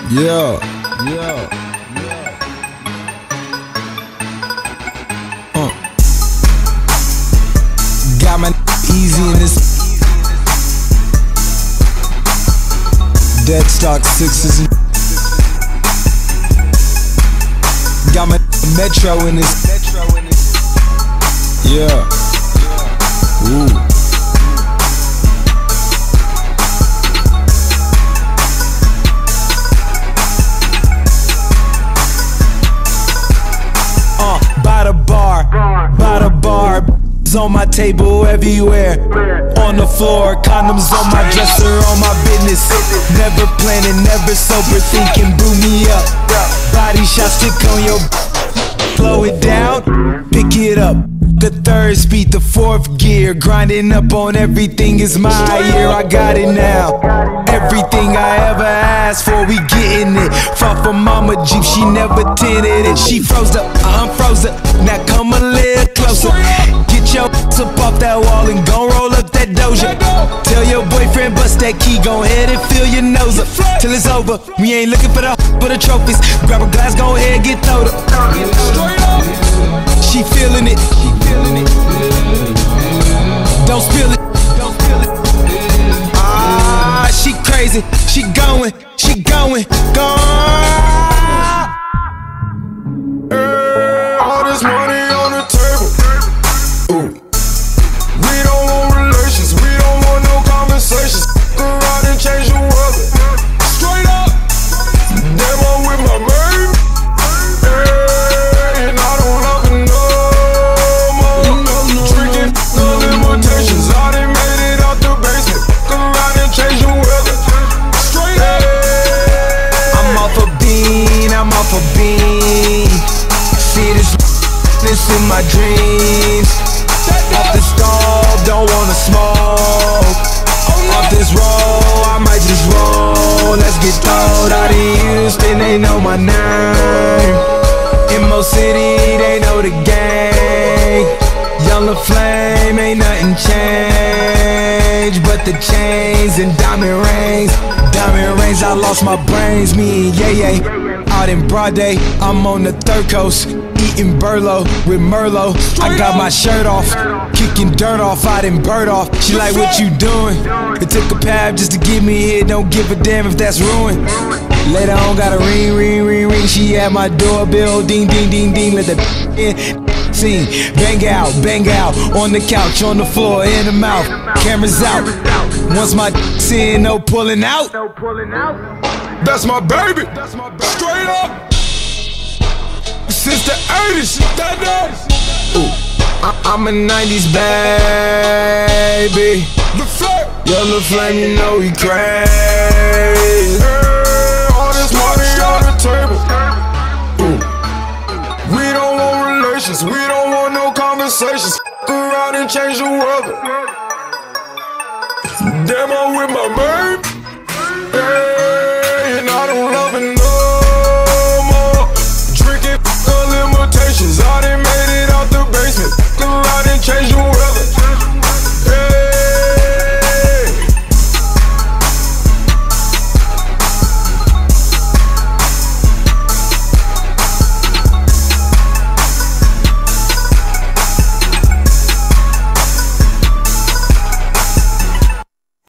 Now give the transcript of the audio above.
Yeah. Got my easy in this. Dead stock sixes and got my Metro in this. Yeah. Ooh. By the bar, on my table everywhere. On the floor, condoms on my dresser, on my business. Never planning, never sober, thinking brew me up. Body shot, stick on your slow it down, pick it up. The third speed, the fourth gear. Grinding up on everything is my year. I got it now. Everything I ever asked for, we getting it. Fought for mama Jeep, she never tinted it. She froze up, I unfroze up. Now come a little closer. Get your up off that wall and gon' roll up that doja. Tell your boyfriend bust that key, go ahead and fill your nose up till it's over. We ain't looking for the trophies. Grab a glass, go ahead, get throwed up. She feeling it. Don't spill it. Ah, she crazy. She going. All this money on the table. Ooh. We don't want relations. We don't want no conversations. Go around and change the world. Straight up. Damn, I'm with my man. And I don't love it no more. Drinking no limitations. I done made it out the basement. Go around and change the weather. Straight up. I'm off a bean. See this in my dreams. Off the stove, don't wanna smoke. Off this roll, I might just roll. Let's get throwed out in Houston, they know my name. In Mo City, they know the gang. Young LaFlame, ain't nothing changed but the chains and diamond rings. Diamond rings, I lost my brains. Me and Yay out in broad day, I'm on the third coast, eating Burlo with Merlot. I got my shirt off, kicking dirt off, I done bird off. She like, what you doing? It took a pab just to get me here, don't give a damn if that's ruined. Later on, got a ring. She at my doorbell, ding, let the in. Scene, bang out, on the couch, on the floor, in the mouth, cameras out. Once my in, no pulling out. That's my baby. Straight up. Since the 80s. I'm a 90s baby. Yellow flame, you know he crazy. All this money on the table. We don't want relations. We don't want no conversations. Go around and change the world. Damn, I'm with my babe. And I don't love it no more. Drinking no limitations. I done made it out the basement. Go around and change the world.